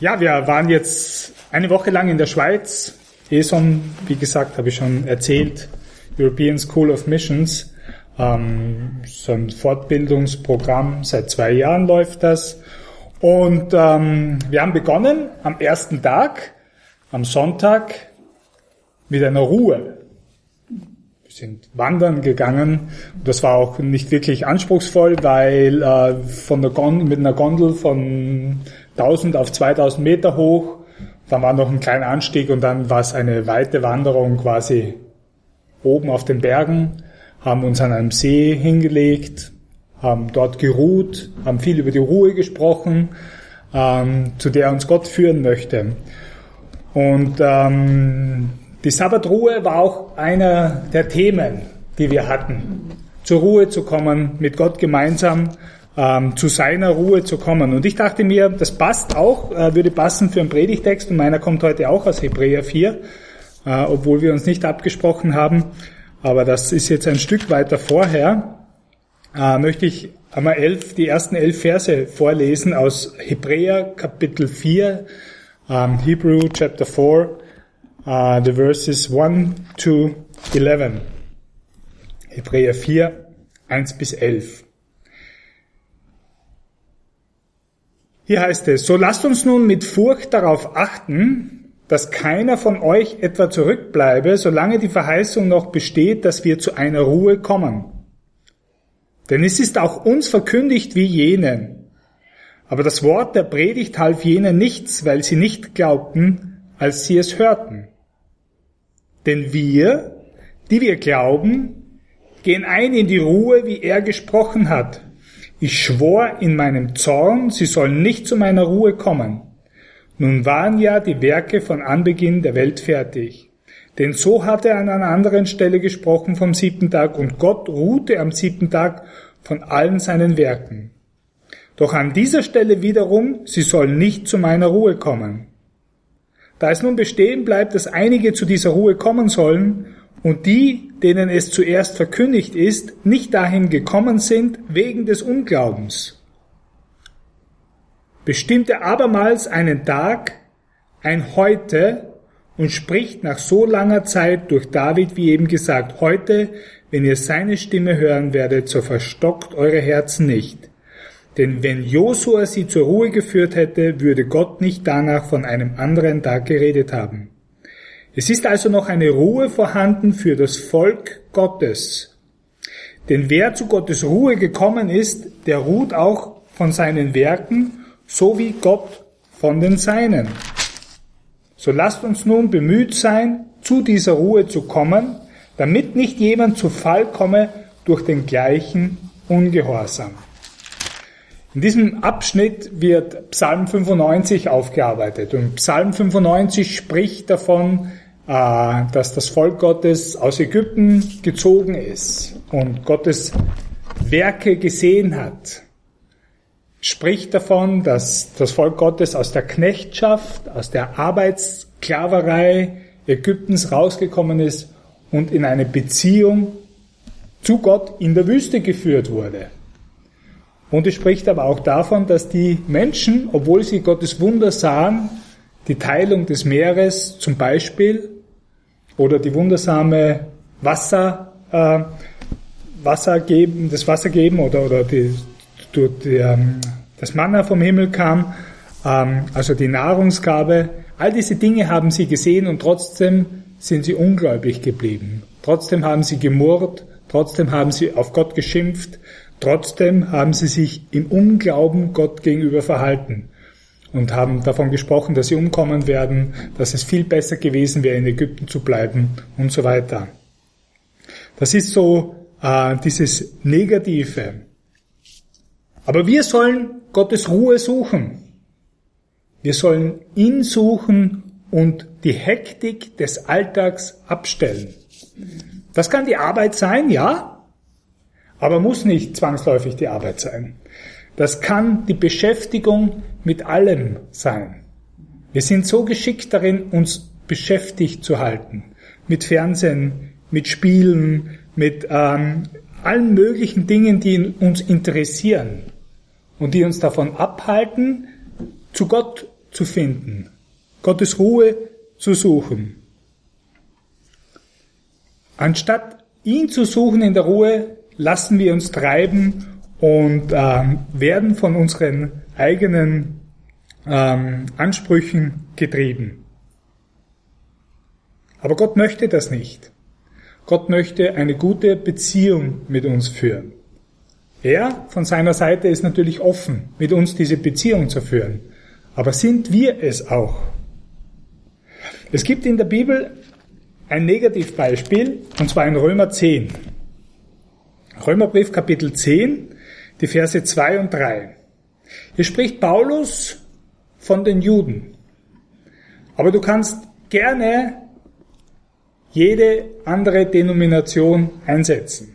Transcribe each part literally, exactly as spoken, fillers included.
Ja, wir waren jetzt eine Woche lang in der Schweiz. E S O M, wie gesagt, habe ich schon erzählt, European School of Missions. Ähm, so ein Fortbildungsprogramm, seit zwei Jahren läuft das. Und ähm, wir haben begonnen am ersten Tag, am Sonntag, mit einer Ruhe. Wir sind wandern gegangen. Das war auch nicht wirklich anspruchsvoll, weil äh, von der Gondel, mit einer Gondel von tausend auf zweitausend Meter hoch, dann war noch ein kleiner Anstieg und dann war es eine weite Wanderung quasi oben auf den Bergen, haben uns an einem See hingelegt, haben dort geruht, haben viel über die Ruhe gesprochen, ähm, zu der uns Gott führen möchte. Und ähm, die Sabbatruhe war auch einer der Themen, die wir hatten. Zur Ruhe zu kommen, mit Gott gemeinsam ähm, zu seiner Ruhe zu kommen. Und ich dachte mir, das passt auch, äh, würde passen für einen Predigtext. Und meiner kommt heute auch aus Hebräer vier, äh, obwohl wir uns nicht abgesprochen haben. Aber das ist jetzt ein Stück weiter vorher. Äh, möchte ich einmal elf, die ersten elf Verse vorlesen aus Hebräer Kapitel vier, ähm, Hebrew Chapter four, uh, the verses one to eleven. Hebräer vier, eins bis elf. Hier heißt es: So lasst uns nun mit Furcht darauf achten, dass keiner von euch etwa zurückbleibe, solange die Verheißung noch besteht, dass wir zu einer Ruhe kommen. Denn es ist auch uns verkündigt wie jenen. Aber das Wort der Predigt half jenen nichts, weil sie nicht glaubten, als sie es hörten. Denn wir, die wir glauben, gehen ein in die Ruhe, wie er gesprochen hat. Ich schwor in meinem Zorn, sie sollen nicht zu meiner Ruhe kommen. Nun waren ja die Werke von Anbeginn der Welt fertig. Denn so hat er an einer anderen Stelle gesprochen vom siebten Tag, und Gott ruhte am siebten Tag von allen seinen Werken. Doch an dieser Stelle wiederum, sie sollen nicht zu meiner Ruhe kommen. Da es nun bestehen bleibt, dass einige zu dieser Ruhe kommen sollen, und die, denen es zuerst verkündigt ist, nicht dahin gekommen sind wegen des Unglaubens. Bestimmt er abermals einen Tag, ein Heute, und spricht nach so langer Zeit durch David, wie eben gesagt, heute, wenn ihr seine Stimme hören werdet, so verstockt eure Herzen nicht. Denn wenn Josua sie zur Ruhe geführt hätte, würde Gott nicht danach von einem anderen Tag geredet haben. Es ist also noch eine Ruhe vorhanden für das Volk Gottes. Denn wer zu Gottes Ruhe gekommen ist, der ruht auch von seinen Werken, so wie Gott von den Seinen. So lasst uns nun bemüht sein, zu dieser Ruhe zu kommen, damit nicht jemand zu Fall komme durch den gleichen Ungehorsam. In diesem Abschnitt wird Psalm fünfundneunzig aufgearbeitet. Und Psalm fünfundneunzig spricht davon, dass das Volk Gottes aus Ägypten gezogen ist und Gottes Werke gesehen hat. Spricht davon, dass das Volk Gottes aus der Knechtschaft, aus der Arbeitssklaverei Ägyptens rausgekommen ist und in eine Beziehung zu Gott in der Wüste geführt wurde. Und es spricht aber auch davon, dass die Menschen, obwohl sie Gottes Wunder sahen, die Teilung des Meeres zum Beispiel oder die wundersame Wasser, äh, Wasser geben, das Wasser geben oder, oder die, die, die, ähm, das Manna vom Himmel kam, ähm, also die Nahrungsgabe, all diese Dinge haben sie gesehen und trotzdem sind sie ungläubig geblieben. Trotzdem haben sie gemurrt, trotzdem haben sie auf Gott geschimpft, trotzdem haben sie sich im Unglauben Gott gegenüber verhalten und haben davon gesprochen, dass sie umkommen werden, dass es viel besser gewesen wäre, in Ägypten zu bleiben und so weiter. Das ist so äh, dieses Negative. Aber wir sollen Gottes Ruhe suchen. Wir sollen ihn suchen und die Hektik des Alltags abstellen. Das kann die Arbeit sein, ja, aber muss nicht zwangsläufig die Arbeit sein. Das kann die Beschäftigung mit allem sein. Wir sind so geschickt darin, uns beschäftigt zu halten. Mit Fernsehen, mit Spielen, mit ähm, allen möglichen Dingen, die uns interessieren und die uns davon abhalten, zu Gott zu finden, Gottes Ruhe zu suchen. Anstatt ihn zu suchen in der Ruhe, lassen wir uns treiben und äh, werden von unseren eigenen ähm, Ansprüchen getrieben. Aber Gott möchte das nicht. Gott möchte eine gute Beziehung mit uns führen. Er von seiner Seite ist natürlich offen, mit uns diese Beziehung zu führen. Aber sind wir es auch? Es gibt in der Bibel ein Negativbeispiel, und zwar in Römer zehn. Römerbrief Kapitel zehn, die Verse zwei und drei. Hier spricht Paulus von den Juden. Aber du kannst gerne jede andere Denomination einsetzen.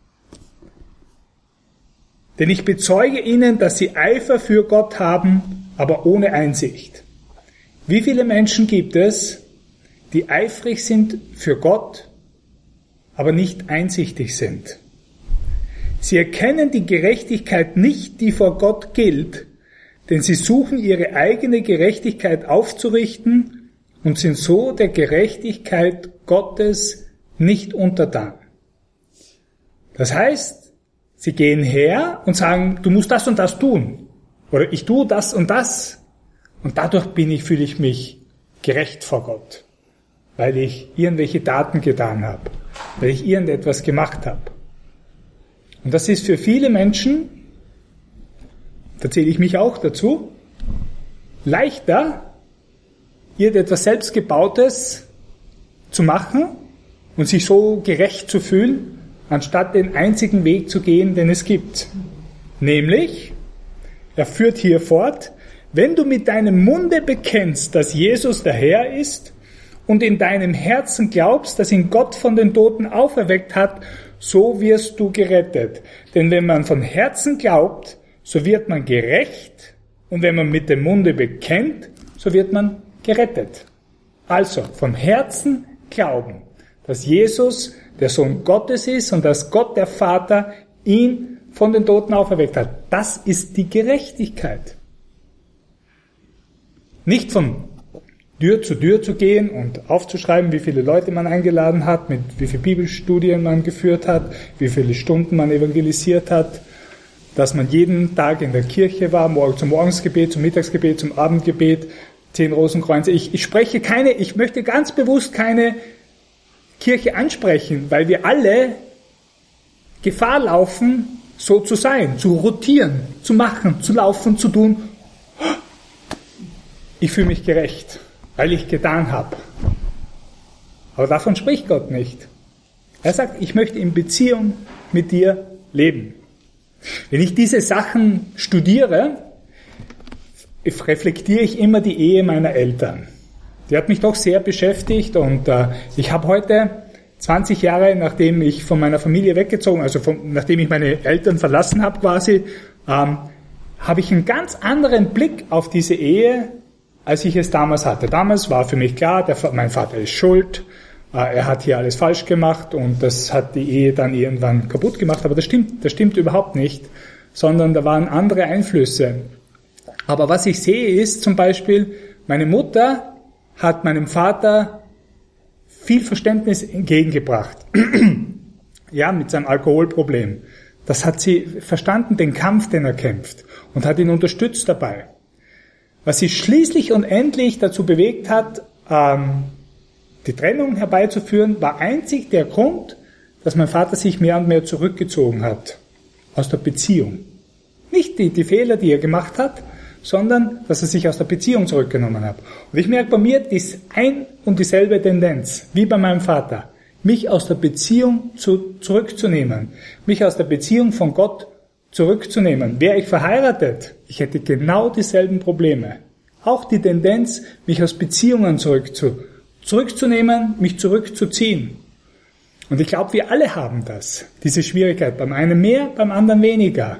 Denn ich bezeuge ihnen, dass sie Eifer für Gott haben, aber ohne Einsicht. Wie viele Menschen gibt es, die eifrig sind für Gott, aber nicht einsichtig sind? Sie erkennen die Gerechtigkeit nicht, die vor Gott gilt, denn sie suchen ihre eigene Gerechtigkeit aufzurichten und sind so der Gerechtigkeit Gottes nicht untertan. Das heißt, sie gehen her und sagen, du musst das und das tun. Oder ich tue das und das. Und dadurch bin ich, fühle ich mich gerecht vor Gott. Weil ich irgendwelche Taten getan habe. Weil ich irgendetwas gemacht habe. Und das ist für viele Menschen, da zähle ich mich auch dazu, leichter, irgendetwas Selbstgebautes zu machen und sich so gerecht zu fühlen, anstatt den einzigen Weg zu gehen, den es gibt. Nämlich, er führt hier fort, wenn du mit deinem Munde bekennst, dass Jesus der Herr ist und in deinem Herzen glaubst, dass ihn Gott von den Toten auferweckt hat, so wirst du gerettet. Denn wenn man von Herzen glaubt, so wird man gerecht, und wenn man mit dem Munde bekennt, so wird man gerettet. Also, vom Herzen glauben, dass Jesus der Sohn Gottes ist und dass Gott, der Vater, ihn von den Toten auferweckt hat. Das ist die Gerechtigkeit. Nicht von Tür zu Tür zu gehen und aufzuschreiben, wie viele Leute man eingeladen hat, mit wie viele Bibelstudien man geführt hat, wie viele Stunden man evangelisiert hat, dass man jeden Tag in der Kirche war, morgen zum Morgensgebet, zum Mittagsgebet, zum Abendgebet, zehn Rosenkreuze. Ich, ich spreche keine, ich möchte ganz bewusst keine Kirche ansprechen, weil wir alle Gefahr laufen, so zu sein, zu rotieren, zu machen, zu laufen, zu tun. Ich fühle mich gerecht, weil ich getan habe. Aber davon spricht Gott nicht. Er sagt, ich möchte in Beziehung mit dir leben. Wenn ich diese Sachen studiere, reflektiere ich immer die Ehe meiner Eltern. Die hat mich doch sehr beschäftigt und äh, ich habe heute, zwanzig Jahre nachdem ich von meiner Familie weggezogen, also von, nachdem ich meine Eltern verlassen habe quasi, ähm, habe ich einen ganz anderen Blick auf diese Ehe, als ich es damals hatte. Damals war für mich klar, der, mein Vater ist schuld, äh, er hat hier alles falsch gemacht und das hat die Ehe dann irgendwann kaputt gemacht, aber das stimmt, das stimmt überhaupt nicht, sondern da waren andere Einflüsse. Aber was ich sehe ist zum Beispiel, meine Mutter hat meinem Vater viel Verständnis entgegengebracht. Ja, mit seinem Alkoholproblem. Das hat sie verstanden, den Kampf, den er kämpft, und hat ihn unterstützt dabei. Was sie schließlich und endlich dazu bewegt hat, ähm, die Trennung herbeizuführen, war einzig der Grund, dass mein Vater sich mehr und mehr zurückgezogen hat aus der Beziehung. Nicht die, die Fehler, die er gemacht hat, sondern dass er sich aus der Beziehung zurückgenommen hat. Und ich merke bei mir, die ist ein und dieselbe Tendenz, wie bei meinem Vater, mich aus der Beziehung zu, zurückzunehmen, mich aus der Beziehung von Gott zurückzunehmen. Wäre ich verheiratet, ich hätte genau dieselben Probleme. Auch die Tendenz, mich aus Beziehungen zurückzu, zurückzunehmen, mich zurückzuziehen. Und ich glaube, wir alle haben das, diese Schwierigkeit, beim einen mehr, beim anderen weniger.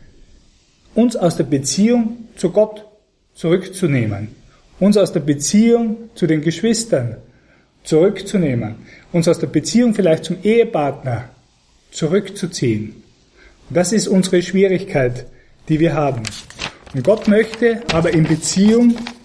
Uns aus der Beziehung zu Gott zurückzunehmen, uns aus der Beziehung zu den Geschwistern zurückzunehmen, uns aus der Beziehung vielleicht zum Ehepartner zurückzuziehen. Und das ist unsere Schwierigkeit, die wir haben. Und Gott möchte aber in Beziehung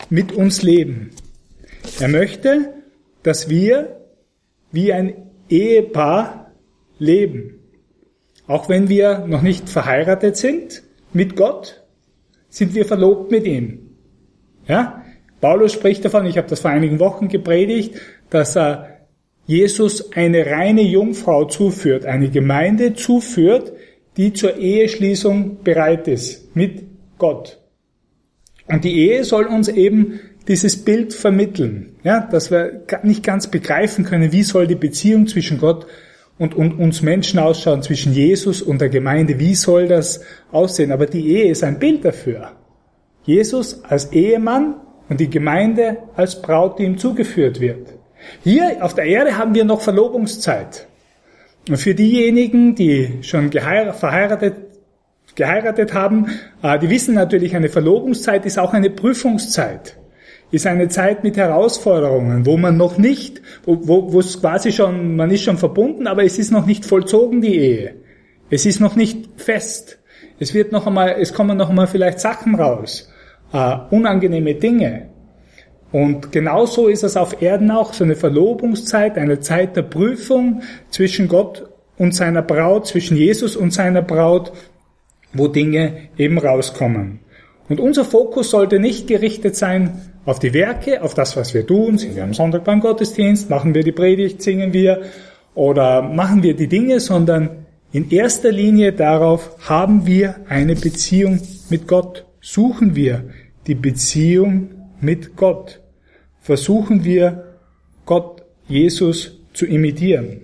mit uns leben. Er möchte, dass wir wie ein Ehepaar leben. Auch wenn wir noch nicht verheiratet sind mit Gott, sind wir verlobt mit ihm. Ja? Paulus spricht davon, ich habe das vor einigen Wochen gepredigt, dass er Jesus eine reine Jungfrau zuführt, eine Gemeinde zuführt, die zur Eheschließung bereit ist mit Gott. Und die Ehe soll uns eben dieses Bild vermitteln, ja, dass wir nicht ganz begreifen können, wie soll die Beziehung zwischen Gott und, und uns Menschen ausschauen, zwischen Jesus und der Gemeinde, wie soll das aussehen? Aber die Ehe ist ein Bild dafür. Jesus als Ehemann und die Gemeinde als Braut, die ihm zugeführt wird. Hier auf der Erde haben wir noch Verlobungszeit. Und für diejenigen, die schon geheir- verheiratet, geheiratet haben, äh, die wissen natürlich, eine Verlobungszeit ist auch eine Prüfungszeit. Ist eine Zeit mit Herausforderungen, wo man noch nicht, wo, wo, wo es quasi schon, man ist schon verbunden, aber es ist noch nicht vollzogen, die Ehe. Es ist noch nicht fest. Es wird noch einmal, es kommen noch einmal vielleicht Sachen raus, äh, unangenehme Dinge. Und genauso ist es auf Erden auch, so eine Verlobungszeit, eine Zeit der Prüfung zwischen Gott und seiner Braut, zwischen Jesus und seiner Braut, wo Dinge eben rauskommen. Und unser Fokus sollte nicht gerichtet sein auf die Werke, auf das, was wir tun. Sind wir am Sonntag beim Gottesdienst, machen wir die Predigt, singen wir oder machen wir die Dinge, sondern in erster Linie darauf, haben wir eine Beziehung mit Gott. Suchen wir die Beziehung mit Gott. Versuchen wir, Gott, Jesus zu imitieren.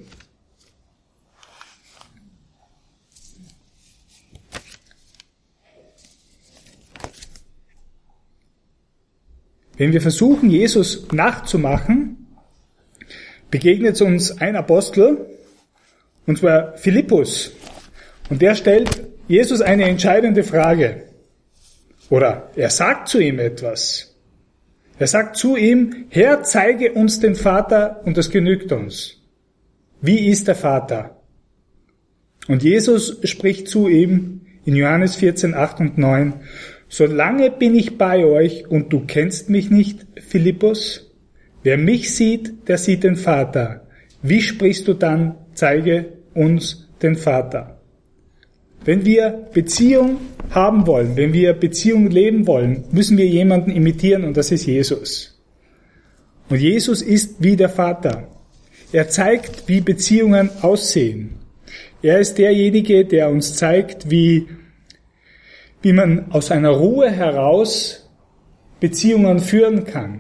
Wenn wir versuchen, Jesus nachzumachen, begegnet uns ein Apostel, und zwar Philippus. Und der stellt Jesus eine entscheidende Frage. Oder er sagt zu ihm etwas. Er sagt zu ihm, Herr, zeige uns den Vater und das genügt uns. Wie ist der Vater? Und Jesus spricht zu ihm in Johannes vierzehn, acht und neun, solange bin ich bei euch und du kennst mich nicht, Philippus. Wer mich sieht, der sieht den Vater. Wie sprichst du dann, zeige uns den Vater? Wenn wir Beziehung haben wollen, wenn wir Beziehung leben wollen, müssen wir jemanden imitieren und das ist Jesus. Und Jesus ist wie der Vater. Er zeigt, wie Beziehungen aussehen. Er ist derjenige, der uns zeigt, wie wie man aus einer Ruhe heraus Beziehungen führen kann.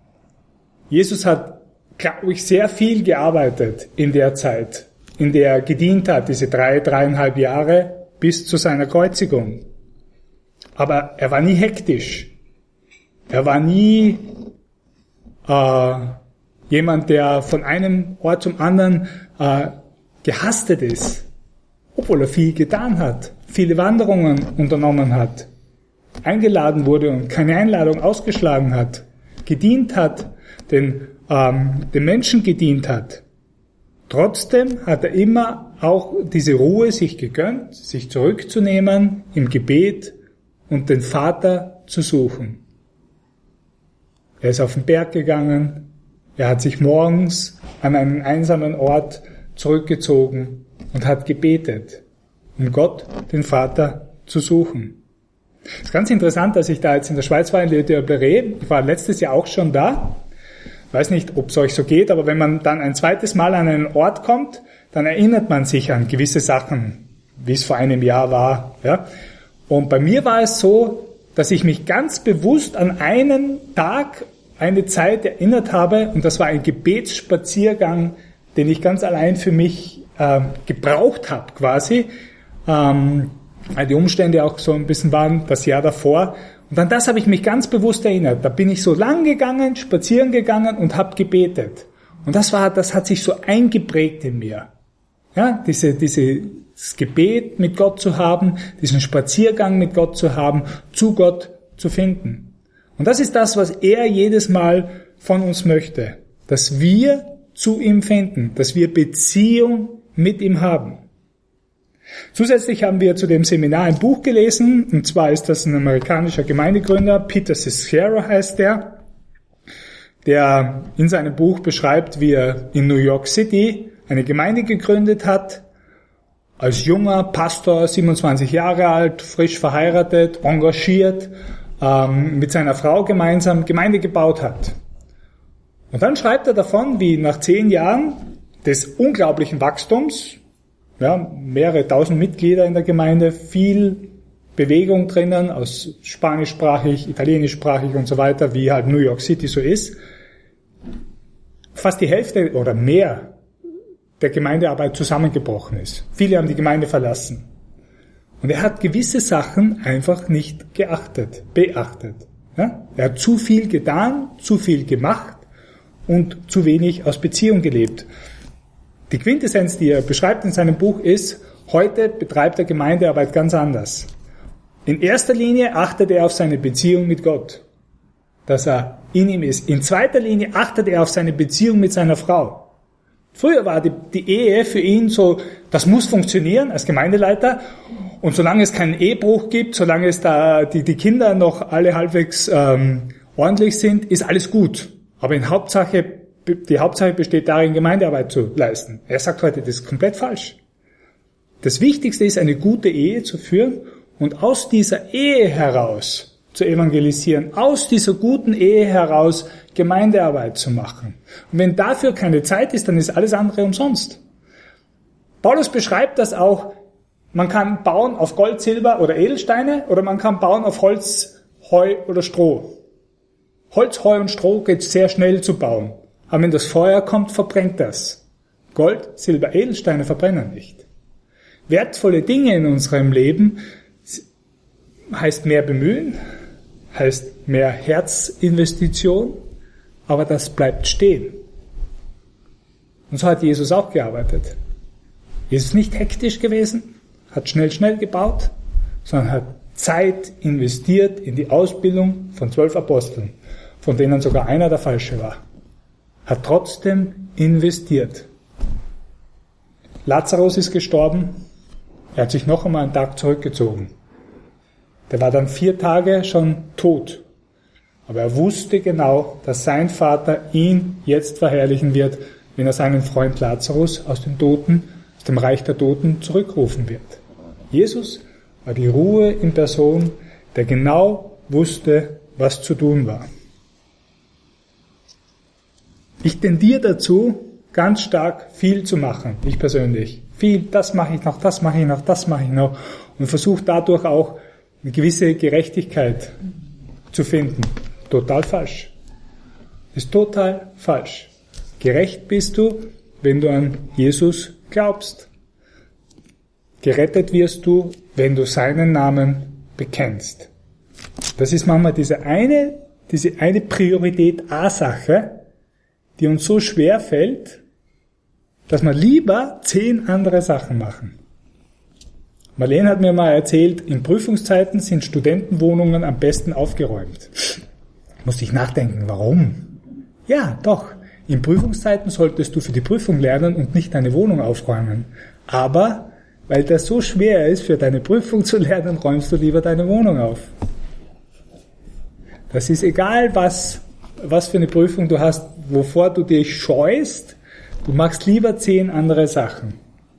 Jesus hat, glaube ich, sehr viel gearbeitet in der Zeit, in der er gedient hat, diese drei, dreieinhalb Jahre bis zu seiner Kreuzigung. Aber er war nie hektisch. Er war nie äh, jemand, der von einem Ort zum anderen äh, gehastet ist, obwohl er viel getan hat, viele Wanderungen unternommen hat, eingeladen wurde und keine Einladung ausgeschlagen hat, gedient hat, den, ähm, den Menschen gedient hat. Trotzdem hat er immer auch diese Ruhe sich gegönnt, sich zurückzunehmen im Gebet und den Vater zu suchen. Er ist auf den Berg gegangen, er hat sich morgens an einen einsamen Ort zurückgezogen und hat gebetet, um Gott, den Vater, zu suchen. Es ist ganz interessant, dass ich da jetzt in der Schweiz war, in Le Diableré. Ich war letztes Jahr auch schon da. Ich weiß nicht, ob es euch so geht, aber wenn man dann ein zweites Mal an einen Ort kommt, dann erinnert man sich an gewisse Sachen, wie es vor einem Jahr war. Ja? Und bei mir war es so, dass ich mich ganz bewusst an einen Tag, eine Zeit erinnert habe, und das war ein Gebetsspaziergang, den ich ganz allein für mich äh, gebraucht habe, quasi, ähm, weil die Umstände auch so ein bisschen waren, das Jahr davor. Und an das habe ich mich ganz bewusst erinnert. Da bin ich so lang gegangen, spazieren gegangen und habe gebetet. Und das war, das hat sich so eingeprägt in mir. Ja, diese, dieses Gebet mit Gott zu haben, diesen Spaziergang mit Gott zu haben, zu Gott zu finden. Und das ist das, was er jedes Mal von uns möchte. Dass wir zu ihm finden, dass wir Beziehung mit ihm haben. Zusätzlich haben wir zu dem Seminar ein Buch gelesen, und zwar ist das ein amerikanischer Gemeindegründer, Peter Scazzero heißt der, der in seinem Buch beschreibt, wie er in New York City eine Gemeinde gegründet hat, als junger Pastor, siebenundzwanzig Jahre alt, frisch verheiratet, engagiert, ähm, mit seiner Frau gemeinsam Gemeinde gebaut hat. Und dann schreibt er davon, wie nach zehn Jahren des unglaublichen Wachstums, ja, mehrere tausend Mitglieder in der Gemeinde, viel Bewegung drinnen, aus spanischsprachig, italienischsprachig und so weiter, wie halt New York City so ist, fast die Hälfte oder mehr der Gemeindearbeit zusammengebrochen ist. Viele haben die Gemeinde verlassen. Und er hat gewisse Sachen einfach nicht geachtet, beachtet. Ja? Er hat zu viel getan, zu viel gemacht und zu wenig aus Beziehung gelebt. Die Quintessenz, die er beschreibt in seinem Buch, ist, heute betreibt er Gemeindearbeit ganz anders. In erster Linie achtet er auf seine Beziehung mit Gott, dass er in ihm ist. In zweiter Linie achtet er auf seine Beziehung mit seiner Frau. Früher war die, die Ehe für ihn so, das muss funktionieren als Gemeindeleiter. Und solange es keinen Ehebruch gibt, solange es da die, die Kinder noch alle halbwegs ähm, ordentlich sind, ist alles gut. Aber in Hauptsache, die Hauptsache besteht darin, Gemeindearbeit zu leisten. Er sagt heute, das ist komplett falsch. Das Wichtigste ist, eine gute Ehe zu führen und aus dieser Ehe heraus zu evangelisieren, aus dieser guten Ehe heraus Gemeindearbeit zu machen. Und wenn dafür keine Zeit ist, dann ist alles andere umsonst. Paulus beschreibt das auch, man kann bauen auf Gold, Silber oder Edelsteine oder man kann bauen auf Holz, Heu oder Stroh. Holz, Heu und Stroh geht sehr schnell zu bauen. Aber wenn das Feuer kommt, verbrennt das. Gold, Silber, Edelsteine verbrennen nicht. Wertvolle Dinge in unserem Leben heißt mehr Bemühen, heißt mehr Herzinvestition, aber das bleibt stehen. Und so hat Jesus auch gearbeitet. Jesus ist nicht hektisch gewesen, hat schnell, schnell gebaut, sondern hat Zeit investiert in die Ausbildung von zwölf Aposteln, von denen sogar einer der Falsche war. Hat trotzdem investiert. Lazarus ist gestorben, er hat sich noch einmal einen Tag zurückgezogen. Der war dann vier Tage schon tot. Aber er wusste genau, dass sein Vater ihn jetzt verherrlichen wird, wenn er seinen Freund Lazarus aus den Toten, aus dem Reich der Toten zurückrufen wird. Jesus war die Ruhe in Person, der genau wusste, was zu tun war. Ich tendiere dazu, ganz stark viel zu machen, ich persönlich. Viel, das mache ich noch, das mache ich noch, das mache ich noch. Und versuche dadurch auch eine gewisse Gerechtigkeit zu finden. Total falsch. Ist total falsch. Gerecht bist du, wenn du an Jesus glaubst. Gerettet wirst du, wenn du seinen Namen bekennst. Das ist manchmal diese eine, diese eine Priorität A-Sache, die uns so schwer fällt, dass wir lieber zehn andere Sachen machen. Marlene hat mir mal erzählt, in Prüfungszeiten sind Studentenwohnungen am besten aufgeräumt. Musste ich nachdenken, warum? Ja, doch. In Prüfungszeiten solltest du für die Prüfung lernen und nicht deine Wohnung aufräumen. Aber, weil das so schwer ist, für deine Prüfung zu lernen, räumst du lieber deine Wohnung auf. Das ist egal, was, was für eine Prüfung du hast, wovor du dich scheust, du machst lieber zehn andere Sachen.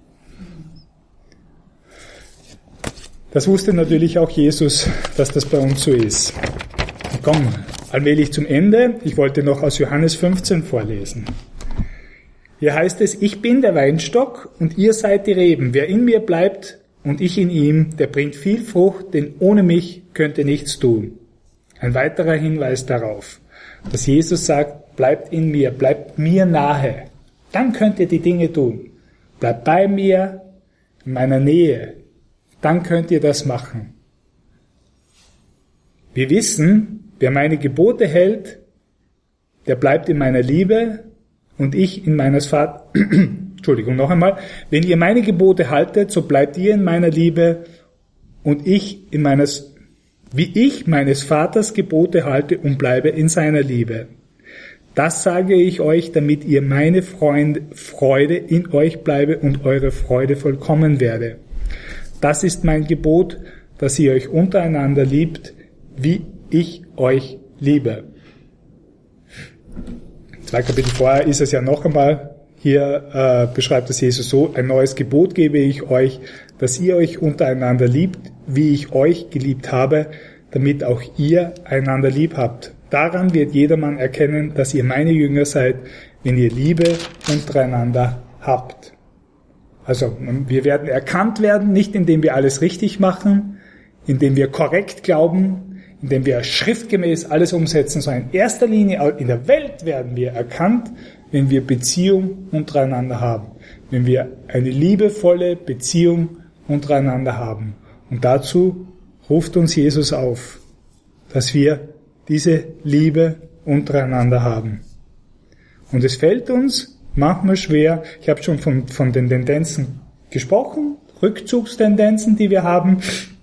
Das wusste natürlich auch Jesus, dass das bei uns so ist. Ich komme allmählich zum Ende. Ich wollte noch aus Johannes fünfzehn vorlesen. Hier heißt es, ich bin der Weinstock und ihr seid die Reben. Wer in mir bleibt und ich in ihm, der bringt viel Frucht, denn ohne mich könnt ihr nichts tun. Ein weiterer Hinweis darauf, dass Jesus sagt, bleibt in mir, bleibt mir nahe. Dann könnt ihr die Dinge tun. Bleibt bei mir, in meiner Nähe. Dann könnt ihr das machen. Wir wissen, wer meine Gebote hält, der bleibt in meiner Liebe und ich in meines Vaters, Entschuldigung, noch einmal, wenn ihr meine Gebote haltet, so bleibt ihr in meiner Liebe und ich in meines, wie ich meines Vaters Gebote halte und bleibe in seiner Liebe. Das sage ich euch, damit ihr meine Freund, Freude in euch bleibe und eure Freude vollkommen werde. Das ist mein Gebot, dass ihr euch untereinander liebt, wie ich euch liebe. Zwei Kapitel vorher ist es ja noch einmal, hier äh, beschreibt es Jesus so, ein neues Gebot gebe ich euch, dass ihr euch untereinander liebt, wie ich euch geliebt habe, damit auch ihr einander lieb habt. Daran wird jedermann erkennen, dass ihr meine Jünger seid, wenn ihr Liebe untereinander habt. Also wir werden erkannt werden, nicht indem wir alles richtig machen, indem wir korrekt glauben, indem wir schriftgemäß alles umsetzen, sondern in erster Linie in der Welt werden wir erkannt, wenn wir Beziehung untereinander haben, wenn wir eine liebevolle Beziehung untereinander haben. Und dazu ruft uns Jesus auf, dass wir diese Liebe untereinander haben. Und es fällt uns manchmal schwer, ich habe schon von, von den Tendenzen gesprochen, Rückzugstendenzen, die wir haben.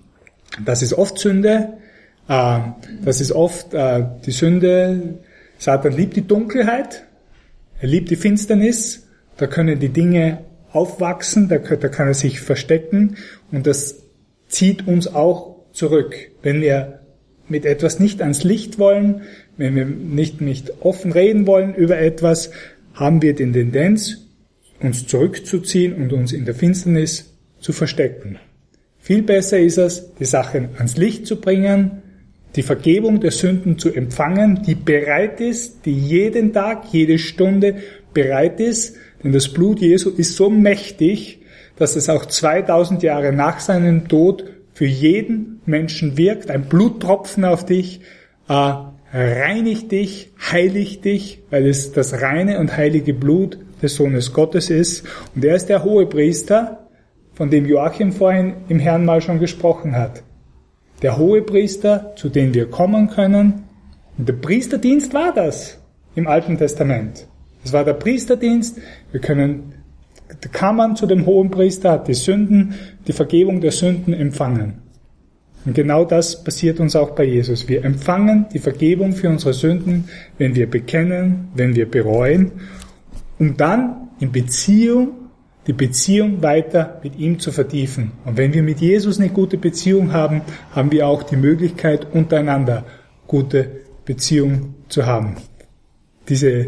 Das ist oft Sünde, äh, das ist oft äh, die Sünde, Satan liebt die Dunkelheit, er liebt die Finsternis, da können die Dinge aufwachsen, da, da kann er sich verstecken und das zieht uns auch zurück. Wenn wir mit etwas nicht ans Licht wollen, wenn wir nicht, nicht offen reden wollen über etwas, haben wir die Tendenz, uns zurückzuziehen und uns in der Finsternis zu verstecken. Viel besser ist es, die Sachen ans Licht zu bringen, die Vergebung der Sünden zu empfangen, die bereit ist, die jeden Tag, jede Stunde bereit ist, denn das Blut Jesu ist so mächtig, dass es auch zweitausend Jahre nach seinem Tod für jeden Menschen wirkt. Ein Bluttropfen auf dich äh, reinigt dich, heiligt dich, weil es das reine und heilige Blut des Sohnes Gottes ist. Und er ist der Hohepriester, von dem Joachim vorhin im Herrn mal schon gesprochen hat. Der Hohepriester, zu dem wir kommen können. Und der Priesterdienst war das im Alten Testament. Es war der Priesterdienst. Wir können, da kann man zu dem Hohenpriester, hat die Sünden, die Vergebung der Sünden empfangen. Und genau das passiert uns auch bei Jesus. Wir empfangen die Vergebung für unsere Sünden, wenn wir bekennen, wenn wir bereuen, um dann in Beziehung, die Beziehung weiter mit ihm zu vertiefen. Und wenn wir mit Jesus eine gute Beziehung haben, haben wir auch die Möglichkeit, untereinander gute Beziehung zu haben. Diese,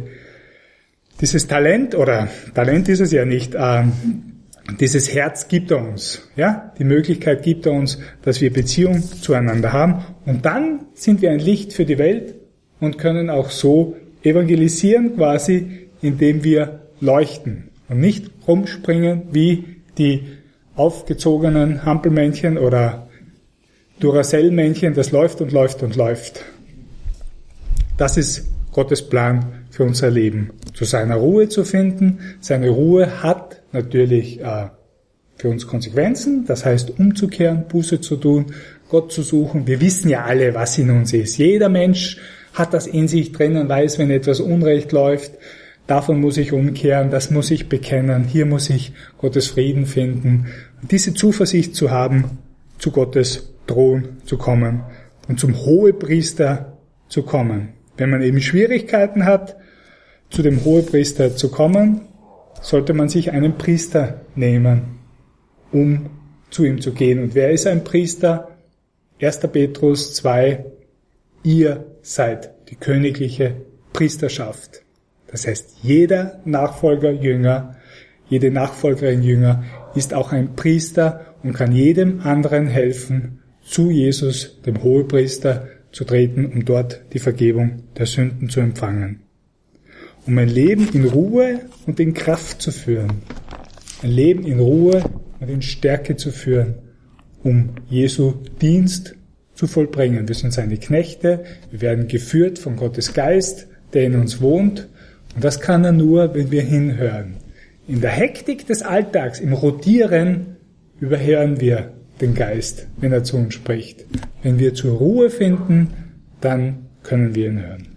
dieses Talent, oder Talent ist es ja nicht, äh, dieses Herz gibt er uns, ja, die Möglichkeit gibt er uns, dass wir Beziehung zueinander haben. Und dann sind wir ein Licht für die Welt und können auch so evangelisieren quasi, indem wir leuchten und nicht rumspringen wie die aufgezogenen Hampelmännchen oder Duracell-Männchen, das läuft und läuft und läuft. Das ist Gottes Plan für unser Leben, zu seiner Ruhe zu finden. Seine Ruhe hat natürlich äh, für uns Konsequenzen, das heißt umzukehren, Buße zu tun, Gott zu suchen. Wir wissen ja alle, was in uns ist. Jeder Mensch hat das in sich drin und weiß, wenn etwas Unrecht läuft, davon muss ich umkehren, das muss ich bekennen, hier muss ich Gottes Frieden finden. Und diese Zuversicht zu haben, zu Gottes Thron zu kommen und zum Hohepriester zu kommen. Wenn man eben Schwierigkeiten hat, zu dem Hohepriester zu kommen, sollte man sich einen Priester nehmen, um zu ihm zu gehen. Und wer ist ein Priester? erster Petrus zwei, ihr seid die königliche Priesterschaft. Das heißt, jeder Nachfolger Jünger, jede Nachfolgerin Jünger ist auch ein Priester und kann jedem anderen helfen, zu Jesus, dem Hohepriester, zu treten, um dort die Vergebung der Sünden zu empfangen. Um ein Leben in Ruhe und in Kraft zu führen. Ein Leben in Ruhe und in Stärke zu führen, um Jesu Dienst zu vollbringen. Wir sind seine Knechte, wir werden geführt von Gottes Geist, der in uns wohnt. Und das kann er nur, wenn wir hinhören. In der Hektik des Alltags, im Rotieren, überhören wir den Geist, wenn er zu uns spricht. Wenn wir zur Ruhe finden, dann können wir ihn hören.